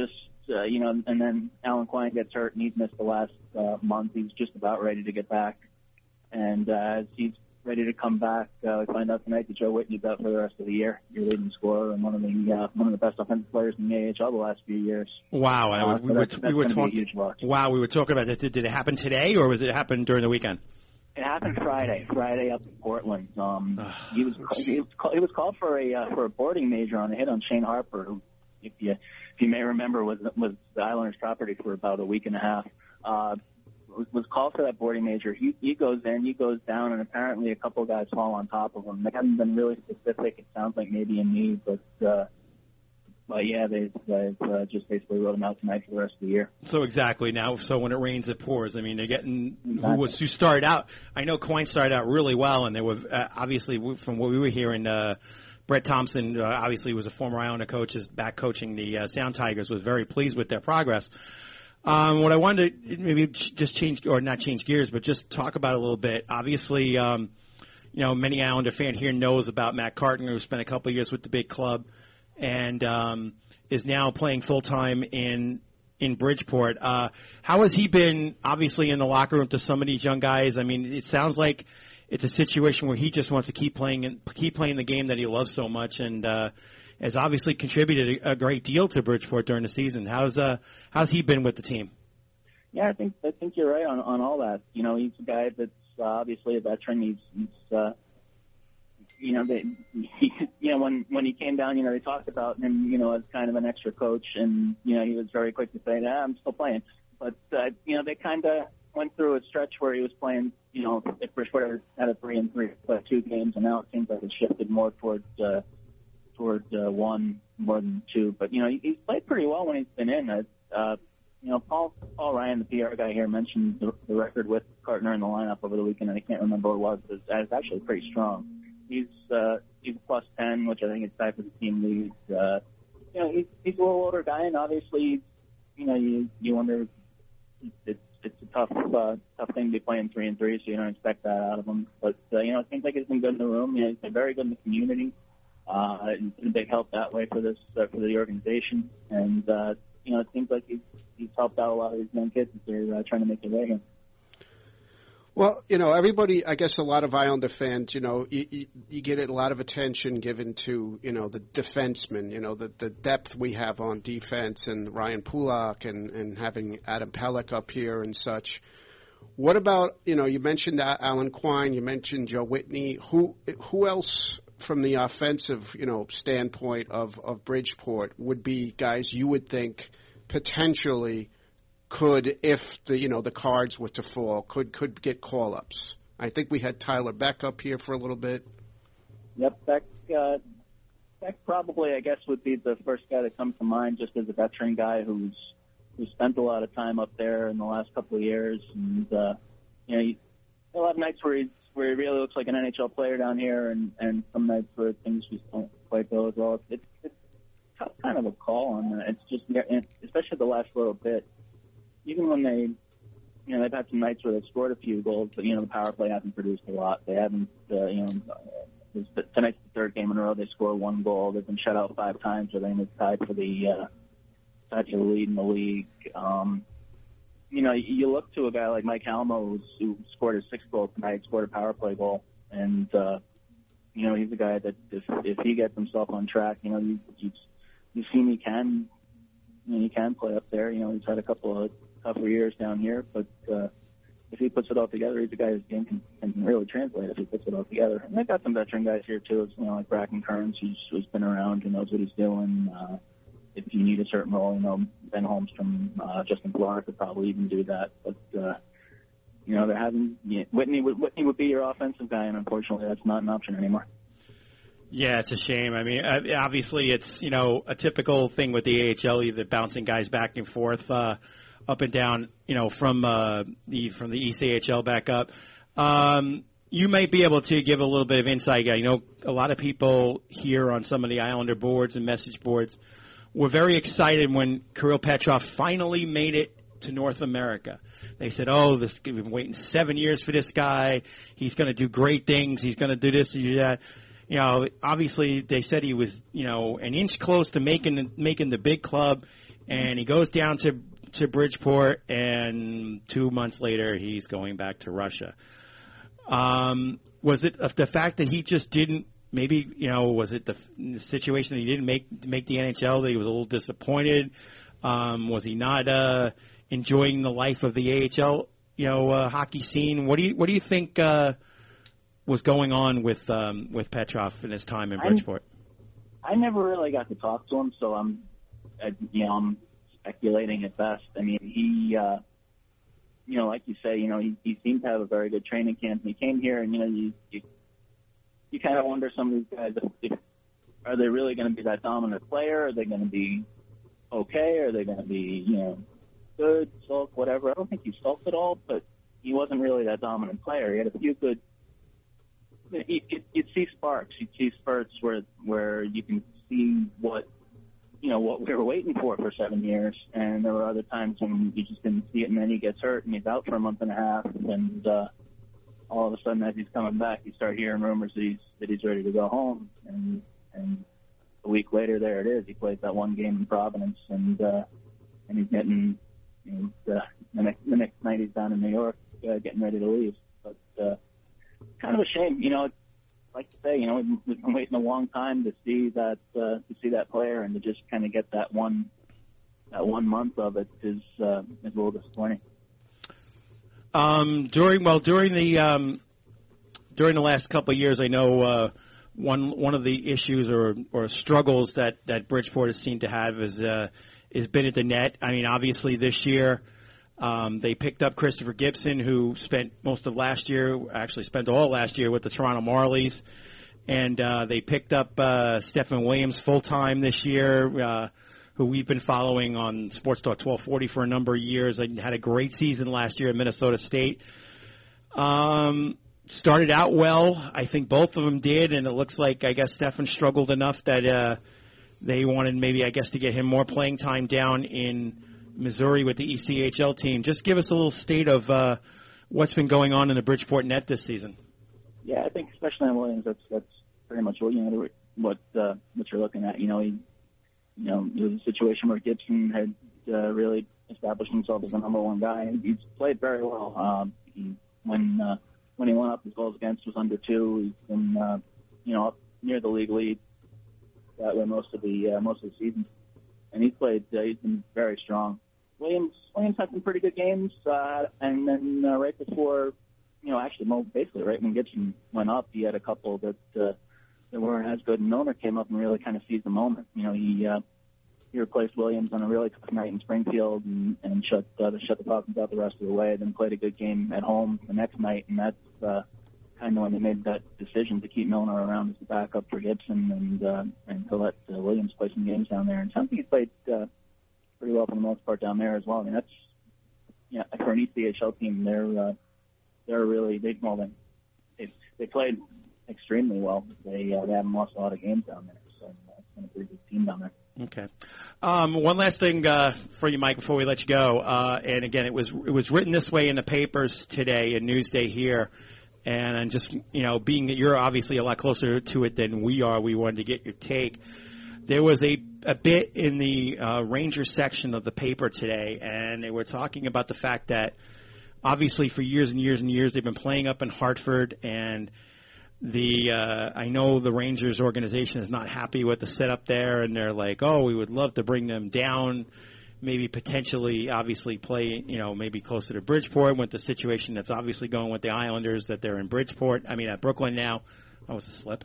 and then Alan Quine gets hurt, and he's missed the last month. He's just about ready to get back. And as he's ready to come back, we find out tonight that Joe Whitney's out for the rest of the year. Your leading scorer and one of the best offensive players in the AHL the last few years. Wow, we were talking. Huge loss. Wow, we were talking about that. Did it happen today, or was it happen during the weekend? It happened Friday up in Portland. He was called for a boarding major on a hit on Shane Harper, who, if you may remember, was the Islanders' property for about a week and a half. Was called for that boarding major. He goes in, he goes down, and apparently a couple of guys fall on top of him. They haven't been really specific. It sounds like maybe a knee, but yeah, they've just basically wrote him out tonight for the rest of the year. So when it rains, it pours. I mean, they're getting who started out. I know Quine started out really well, and they were obviously from what we were hearing. Brett Thompson, obviously, was a former Islander coach, is back coaching the Sound Tigers. Was very pleased with their progress. What I wanted to maybe just not change gears, but just talk about it a little bit. Obviously, many Islander fan here knows about Matt Carton, who spent a couple of years with the big club and is now playing full-time in Bridgeport. How has he been, obviously, in the locker room to some of these young guys? I mean, it sounds like it's a situation where he just wants to keep playing the game that he loves so much, and has obviously contributed a great deal to Bridgeport during the season. How's he been with the team? Yeah, I think you're right on all that. He's a guy that's obviously a veteran. He's when he came down, they talked about him, as kind of an extra coach, and he was very quick to say, I'm still playing. But they kind of went through a stretch where he was playing. If Bridgeport had a 3-3, played 2 games, and now it seems like it shifted more towards one more than 2. But he's played pretty well when he's been in. Paul Ryan, the PR guy here, mentioned the record with Cartner in the lineup over the weekend, and I can't remember what it was, but it's actually pretty strong. He's a +10, which I think is tied for the team lead. He's a little older guy, and obviously, you wonder. It's a tough thing to be playing 3-3, so you don't expect that out of him. But it seems like he's been good in the room. He's been very good in the community. It's been a big help that way for the organization, and it seems like he's helped out a lot of these young kids as they're trying to make their way here. Well, everybody, I guess a lot of Islander fans, you get a lot of attention given to, the defensemen, the depth we have on defense, and Ryan Pulak and having Adam Pelech up here and such. What about, you mentioned Alan Quine, you mentioned Joe Whitney. Who else from the offensive, standpoint of Bridgeport would be guys you would think potentially could, if the cards were to fall, could get call-ups? I think we had Tyler Beck up here for a little bit. Yep, Beck probably, I guess, would be the first guy that comes to mind, just as a veteran guy who spent a lot of time up there in the last couple of years, and a lot of nights where he really looks like an NHL player down here, and some nights where things just don't quite go as well. It's kind of a call on that. It's just, especially the last little bit. Even when they've had some nights where they've scored a few goals, but, the power play hasn't produced a lot. They haven't, tonight's the 3rd game in a row they scored 1 goal. They've been shut out 5 times, so they're tied for the lead in the league. You look to a guy like Mike Halmo, who scored his 6th goal tonight, scored a power play goal, and, he's a guy that if he gets himself on track, you've seen he can play up there. He's had a couple of tougher years down here, but if he puts it all together, he's a guy whose game can really translate if he puts it all together. And they've got some veteran guys here too, like Bracken Kearns, who's been around, who knows what he's doing. If you need a certain role, Ben Holmstrom, Justin Clark could probably even do that. But they're having Whitney would be your offensive guy, and unfortunately, that's not an option anymore. Yeah, it's a shame. I mean, obviously, it's a typical thing with the AHL, either bouncing guys back and forth, up and down, from the East AHL back up. You might be able to give a little bit of insight. A lot of people here on some of the Islander boards and message boards were very excited when Kirill Petrov finally made it to North America. They said, we've been waiting 7 years for this guy. He's going to do great things. He's going to do this and do that. Obviously they said he was, an inch close to making the big club. And he goes down to Bridgeport, and 2 months later, he's going back to Russia. Was it the fact that he just didn't, maybe, was it the situation that he didn't make the NHL, that he was a little disappointed? Was he not enjoying the life of the AHL, hockey scene? What do you think was going on with Petrov in his time in Bridgeport? I never really got to talk to him, so I'm speculating at best. I mean, he, like you say, he seemed to have a very good training camp. And he came here, and you kind of wonder, some of these guys, are they really going to be that dominant player? Are they going to be okay? Are they going to be, good, sulk, whatever? I don't think he sulked at all, but he wasn't really that dominant player. He had a few good. You'd see sparks. You'd see spurts where you can see what we were waiting for 7 years, and there were other times when you just didn't see it, and then he gets hurt and he's out for a month and a half, and all of a sudden, as he's coming back, you start hearing rumors that he's ready to go home, and a week later, there it is. He plays that one game in Providence, and he's getting the next night he's down in New York, getting ready to leave. But kind of a shame, like to say, we've been waiting a long time to see that player, and to just kind of get that one month of it is a little disappointing. During the last couple of years, I know one of the issues or struggles that Bridgeport has seemed to have is been at the net. I mean, obviously this year. They picked up Christopher Gibson, who spent most of last year, actually spent all last year with the Toronto Marlies. And they picked up Stephen Williams full-time this year, who we've been following on Sports Talk 1240 for a number of years. They had a great season last year at Minnesota State. Started out well. I think both of them did, and it looks like, I guess, Stephen struggled enough that they wanted maybe, I guess, to get him more playing time down in Missouri with the ECHL team. Just give us a little state of what's been going on in the Bridgeport net this season. Yeah, I think especially on Williams, that's pretty much what you're looking at. It was a situation where Gibson had really established himself as the number one guy, and he's played very well. When he went up, his goals against was under 2. He's been up near the league lead that way most of the season, and he's been very strong. Williams had some pretty good games, and then right before, basically right when Gibson went up, he had a couple that weren't as good, and Milner came up and really kind of seized the moment. He replaced Williams on a really tough night in Springfield and shut the Falcons out the rest of the way, then played a good game at home the next night, and that's kind of when they made that decision to keep Milner around as the backup for Gibson and to let Williams play some games down there. And I think he's played pretty well for the most part down there as well. I mean, that's for an ECHL team, they're really they played extremely well. They haven't lost a lot of games down there, so it's been a pretty good team down there. Okay. One last thing for you, Mike, before we let you go. And again, it was written this way in the papers today, in Newsday here. And just, being that you're obviously a lot closer to it than we are, we wanted to get your take. There was a bit in the Rangers section of the paper today, and they were talking about the fact that obviously for years and years and years they've been playing up in Hartford, and I know the Rangers organization is not happy with the setup there, and they're like, oh, we would love to bring them down, maybe potentially, obviously play, maybe closer to Bridgeport with the situation that's obviously going with the Islanders, that they're in at Brooklyn now. That was a slip.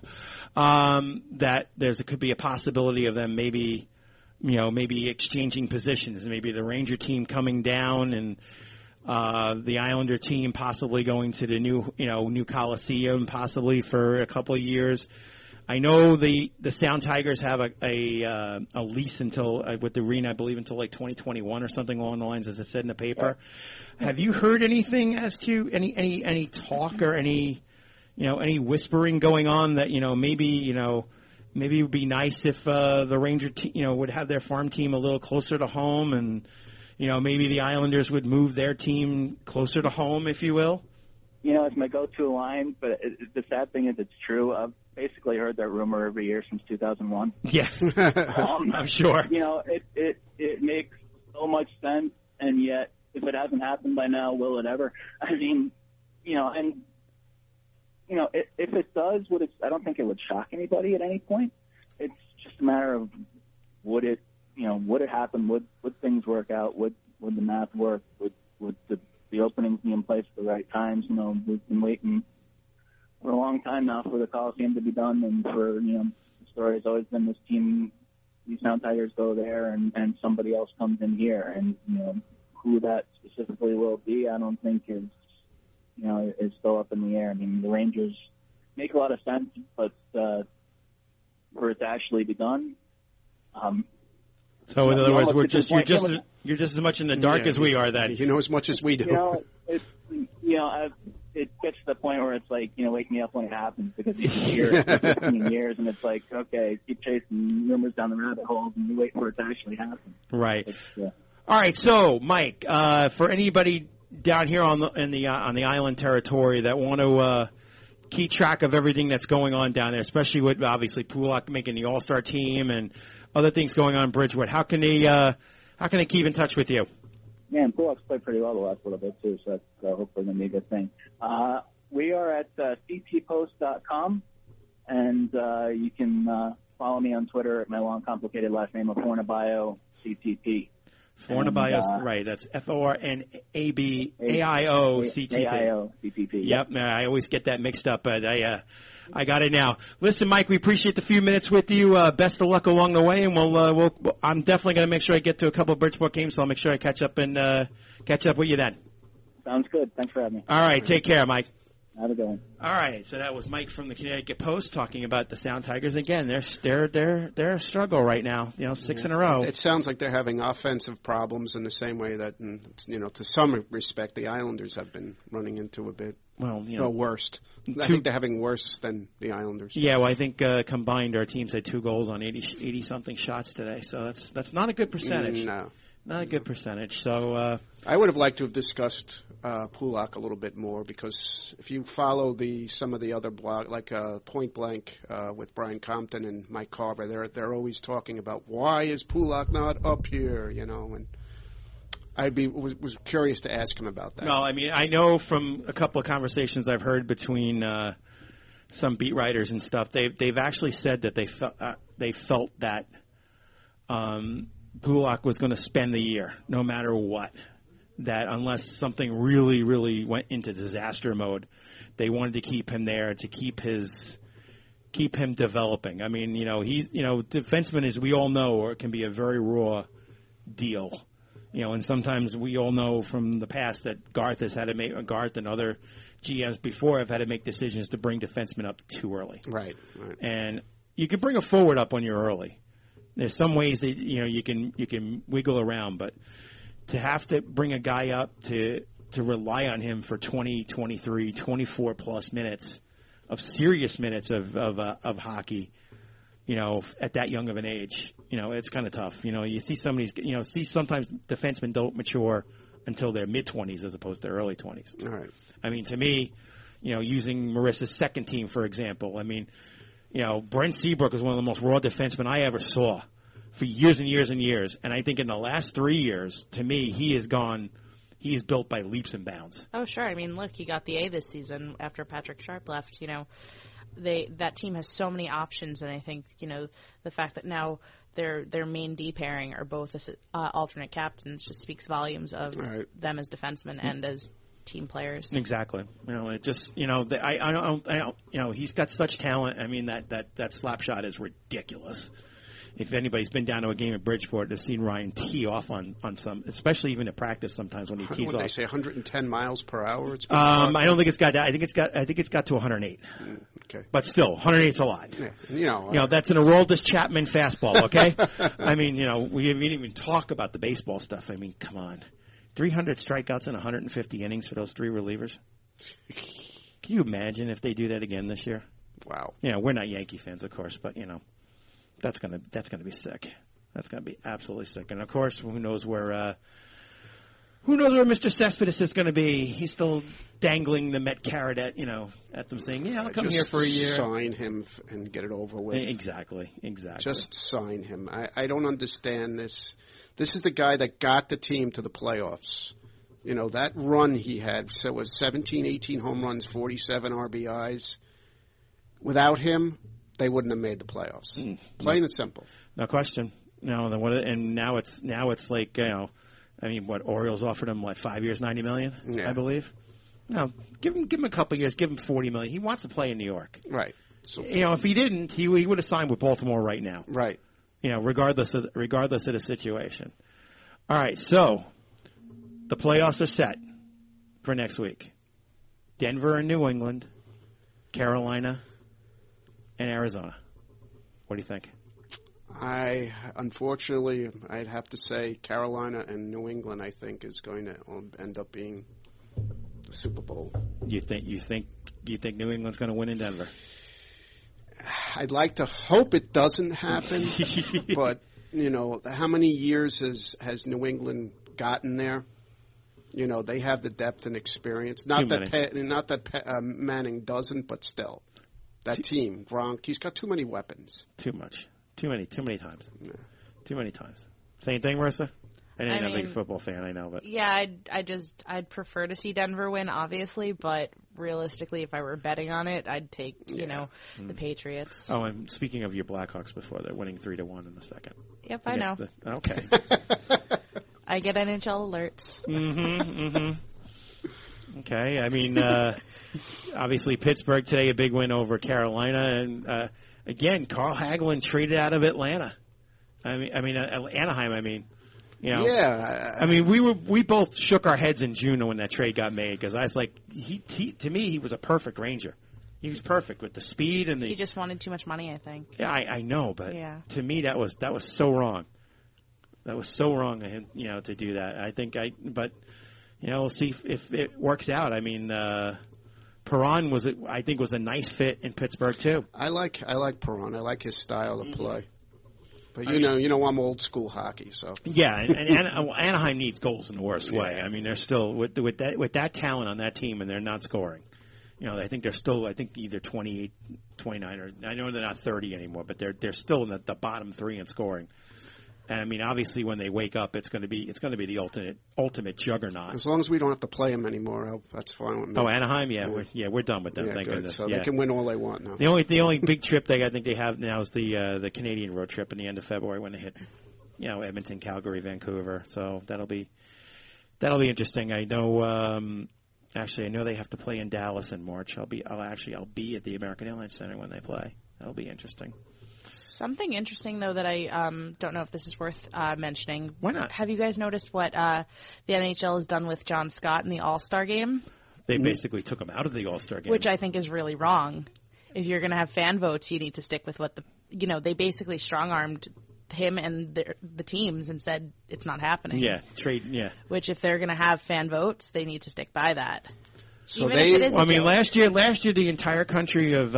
That it could be a possibility of them maybe exchanging positions, maybe the Ranger team coming down and the Islander team possibly going to the new Coliseum possibly for a couple of years. I know the Sound Tigers have a lease until with the arena, I believe, until like 2021 or something along the lines, as it said in the paper. Have you heard anything as to any talk or any whispering going on that maybe it would be nice if the Ranger team would have their farm team a little closer to home, and maybe the Islanders would move their team closer to home, if you will? It's my go-to line, but the sad thing is it's true. basically heard that rumor every year since 2001. Yeah, I'm sure. You know, it makes so much sense, and yet if it hasn't happened by now, will it ever? I mean, you know, and you know, if it does, I don't think it would shock anybody at any point. It's just a matter of would it happen? Would things work out? Would the math work? Would the openings be in place at the right times? You know, we've been waiting for a long time now for the Coliseum to be done, and for, you know, the story has always been this team, these Sound Tigers go there, and somebody else comes in here, and you know, who that specifically will be, I don't think is still up in the air. I mean, the Rangers make a lot of sense, but for it to actually be done. So in other words, you're just as much in the dark as we are. Then you know as much as we do. You know, it gets to the point where it's like, you know, wake me up when it happens, because you hear it for 15 years, and it's like, okay, keep chasing rumors down the rabbit holes, and you wait for it to actually happen. Right. All right. So, Mike, for anybody down here on the island territory that want to keep track of everything that's going on down there, especially with obviously Pulock making the All-Star team and other things going on in Bridgewood, how can they keep in touch with you? Yeah, and Pulock's played pretty well the last little bit too, so that's hopefully going to be a good thing. We are at ctpost.com, and you can follow me on Twitter at my long, complicated last name of Fornabio CTP. Fornabio, right? That's FORNABAIO CTP. Yep, I always get that mixed up, but I got it now. Listen, Mike, we appreciate the few minutes with you. Best of luck along the way, and I'm definitely going to make sure I get to a couple of Bridgeport games, so I'll make sure I catch up with you then. Sounds good. Thanks for having me. All right, take care, Mike. Have a good one. All right, so that was Mike from the Connecticut Post talking about the Sound Tigers. Again, they're a struggle right now. You know, 6 in a row. It sounds like they're having offensive problems in the same way that, you know, to some respect, the Islanders have been running into a bit. Well, you know, the worst. I think they're having worse than the Islanders. Yeah, well, I think combined our teams had 2 goals on 80-something shots today, so that's not a good percentage. No. Not a good percentage. So I would have liked to have discussed Pulock a little bit more, because if you follow some of the other blogs, like Point Blank with Brian Compton and Mike Carver, they're always talking about why is Pulock not up here, you know, and was curious to ask him about that. No, I mean, I know from a couple of conversations I've heard between some beat writers and stuff, they've actually said that they felt that Pulock was going to spend the year no matter what. That unless something really, really went into disaster mode, they wanted to keep him there to keep him developing. I mean, you know, defenseman, as we all know, can be a very raw deal. You know, and sometimes we all know from the past that Garth and other GMs before have had to make decisions to bring defensemen up too early. Right. And you can bring a forward up when you're early. There's some ways that, you know, you can wiggle around, but to have to bring a guy up to rely on him for 20, 23, 24 plus minutes of serious minutes of hockey, you know, at that young of an age, you know, it's kind of tough. You know, you see sometimes defensemen don't mature until their mid-20s as opposed to early 20s. All right. I mean, to me, you know, using Marissa's second team, for example, I mean, you know, Brent Seabrook is one of the most raw defensemen I ever saw for years and years and years. And I think in the last 3 years, to me, he is built by leaps and bounds. Oh, sure. I mean, look, he got the A this season after Patrick Sharp left. You know, that team has so many options, and I think, you know, the fact that now their main D pairing are both alternate captains just speaks volumes of them as defensemen and as team players. Exactly. You know, it just, you know, I don't, you know, he's got such talent. I mean, that slap shot is ridiculous. If anybody's been down to a game at Bridgeport, they've seen Ryan tee off on some, especially even at practice sometimes when he tees off. What they say, 110 miles per hour? I don't think it's got that. I think it's got to 108. Okay. But still, 108's a lot. Yeah. You know, that's an Aroldis Chapman fastball, okay? I mean, you know, we didn't even talk about the baseball stuff. I mean, come on. 300 strikeouts in 150 innings for those 3 relievers. Can you imagine if they do that again this year? Wow. You know, we're not Yankee fans, of course, but, you know, that's gonna be sick. That's gonna be absolutely sick. And of course, who knows where Who knows where Mr. Cespedes is going to be? He's still dangling the Met carrot at them, saying, "Yeah, I'll come here for a year." Sign him and get it over with. Exactly. Just sign him. I don't understand this. This is the guy that got the team to the playoffs. That run he had, so it was 17, 18 home runs, 47 RBIs. Without him, they wouldn't have made the playoffs. Plain and simple. No question. No, and now it's like, Orioles offered him 5 years, $90 million, yeah. I believe. No, give him a couple years, give him $40 million. He wants to play in New York. Right. So, if he didn't, he would have signed with Baltimore right now. Right. Regardless of the situation. All right, so the playoffs are set for next week. Denver and New England, Carolina, and Arizona. What do you think? Unfortunately, I'd have to say Carolina and New England, I think, is going to end up being the Super Bowl. You think New England's going to win in Denver? I'd like to hope it doesn't happen, but how many years has New England gotten there? They have the depth and experience. Not that Manning doesn't, but still, that team, Gronk, he's got too many weapons. Too many times. Yeah. Too many times. Same thing, Marissa? I know you're not a big football fan, I know, but yeah, I'd prefer to see Denver win, obviously, but realistically, if I were betting on it, I'd take the Patriots. Oh, and speaking of your Blackhawks before, they're winning 3-1 in the second. Yep, I know. Okay. I get NHL alerts. Okay, obviously Pittsburgh today, a big win over Carolina, and again, Carl Hagelin traded out of Atlanta. Anaheim. Yeah. We both shook our heads in June when that trade got made because I was like, to me, he was a perfect Ranger. He was perfect with the speed and He just wanted too much money, I think. Yeah, I know, but to me, that was so wrong. That was so wrong of him, to do that. But we'll see if it works out. Perron was a nice fit in Pittsburgh too. I like Perron. I like his style of play. But I'm old school hockey, so yeah. And Anaheim needs goals in the worst way. They're still with that talent on that team, and they're not scoring. I think they're still either 28, 29, or I know they're not 30 anymore, but they're still in the bottom three in scoring. And obviously, when they wake up, it's going to be the ultimate juggernaut. As long as we don't have to play them anymore, that's fine with me. Oh, Anaheim, we're done with them. Thank goodness. So they can win all they want now. The only big trip I think they have now is the Canadian road trip in the end of February when they hit, Edmonton, Calgary, Vancouver. So that'll be interesting. I know. Actually, I know they have to play in Dallas in March. I'll be at the American Airlines Center when they play. That'll be interesting. Something interesting, though, that I don't know if this is worth mentioning. Why not? Have you guys noticed what the NHL has done with John Scott in the All-Star game? They basically took him out of the All-Star game. Which I think is really wrong. If you're going to have fan votes, you need to stick with what they basically strong-armed him and the teams and said it's not happening. Yeah, Which, if they're going to have fan votes, they need to stick by that. So last year the entire country of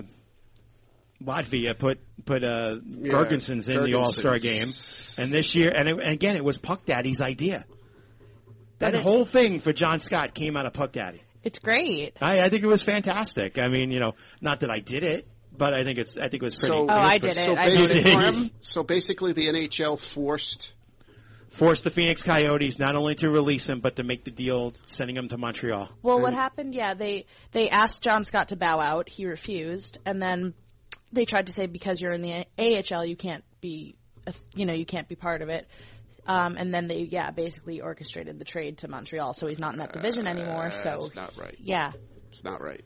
Latvia put Gergensons in the All-Star game, and this year, and again, it was Puck Daddy's idea. That whole thing for John Scott came out of Puck Daddy. It's great. I think it was fantastic. Not that I did it, but I think it was pretty. I did it. I voted for him. So basically, the NHL forced the Phoenix Coyotes not only to release him, but to make the deal sending him to Montreal. Well, what happened? Yeah, they asked John Scott to bow out. He refused, and then they tried to say because you're in the AHL, you can't be part of it. And then they basically orchestrated the trade to Montreal, so he's not in that division anymore. So that's not right. Yeah, it's not right.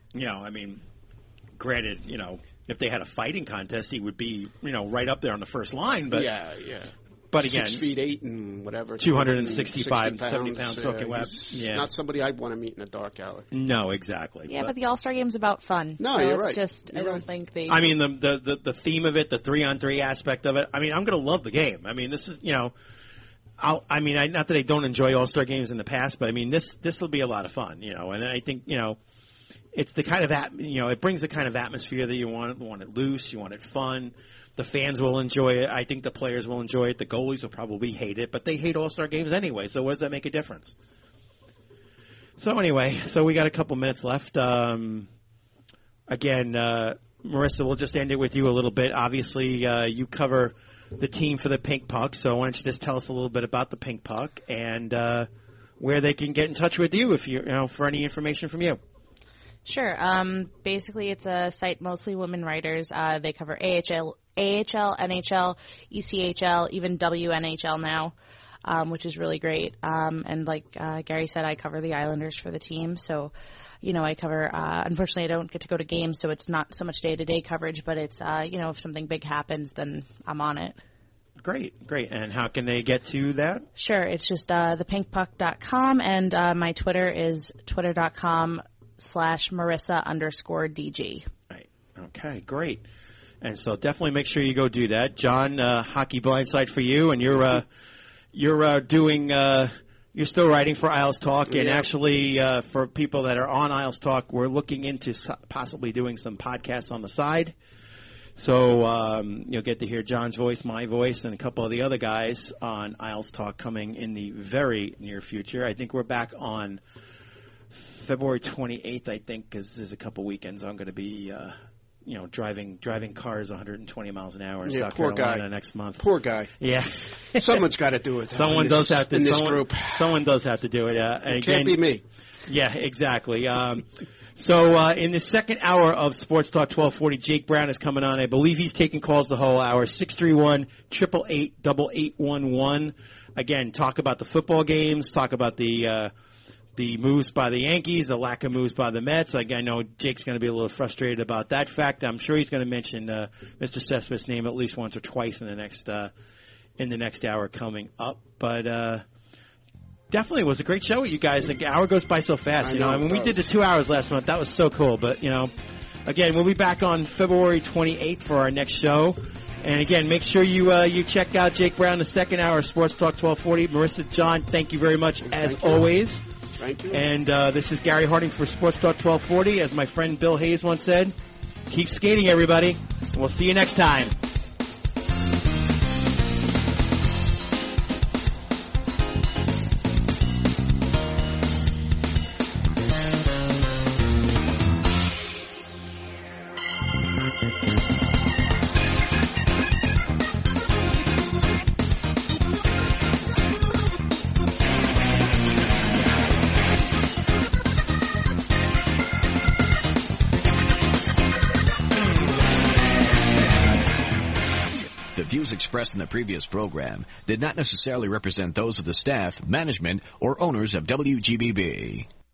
Granted, if they had a fighting contest, he would be right up there on the first line. But yeah. But again, 6'8" and whatever, 265, 70 pounds soaking wet. Yeah, not somebody I'd want to meet in a dark alley. No, exactly. Yeah, but the All-Star Game's about fun. No, so you're it's right. Just you're I don't right. think they. The theme of it, the 3-on-3 aspect of it. I'm going to love the game. This is not that I don't enjoy All-Star games in the past, but this will be a lot of fun. And I think it's the kind of it brings the kind of atmosphere that you want. You want it loose, you want it fun. The fans will enjoy it. I think the players will enjoy it. The goalies will probably hate it, but they hate All-Star games anyway, so what does that make a difference? So anyway, we got a couple minutes left. Again, Marissa, we'll just end it with you a little bit. Obviously, you cover the team for the Pink Puck, so why don't you just tell us a little bit about the Pink Puck and where they can get in touch with you if you know for any information from you. Sure. Basically, it's a site mostly women writers. They cover AHL, NHL, ECHL, even WNHL now, which is really great. And like Gary said, I cover the Islanders for the team. So, you know, I cover, unfortunately, I don't get to go to games, so it's not so much day-to-day coverage, but it's, you know, if something big happens, then I'm on it. Great. And how can they get to that? Sure. It's just thepinkpuck.com, and my Twitter is twitter.com/Marissa_DG. Right. Okay, great. And so definitely make sure you go do that. John, Hockey Blindside for you, and you're doing you're still writing for Isles Talk, and actually for people that are on Isles Talk, we're looking into possibly doing some podcasts on the side. So you'll get to hear John's voice, my voice, and a couple of the other guys on Isles Talk coming in the very near future. I think we're back on February 28th, I think, because there's a couple weekends I'm going to be, driving cars 120 miles an hour in South Carolina next month. Poor guy. Yeah. Someone's got to do it. Someone does have to. In this group. Someone does have to do it. It can't be me. Yeah, exactly. So in the second hour of Sports Talk 1240, Jake Brown is coming on. I believe he's taking calls the whole hour. 631-888-8811. Again, talk about the football games. Talk about the moves by the Yankees, the lack of moves by the Mets. Like, I know Jake's going to be a little frustrated about that fact. I'm sure he's going to mention Mr. Cespedes' name at least once or twice in the next hour coming up. But definitely was a great show with you guys. The hour goes by so fast. We did the 2 hours last month. That was so cool. But again, we'll be back on February 28th for our next show. And again, make sure you check out Jake Brown, the second hour of Sports Talk 1240. Marissa, John, thank you very much as always. Thank you. And this is Gary Harding for Sports Talk 1240. As my friend Bill Hayes once said, keep skating, everybody. And we'll see you next time. Expressed in the previous program did not necessarily represent those of the staff, management, or owners of WGBB.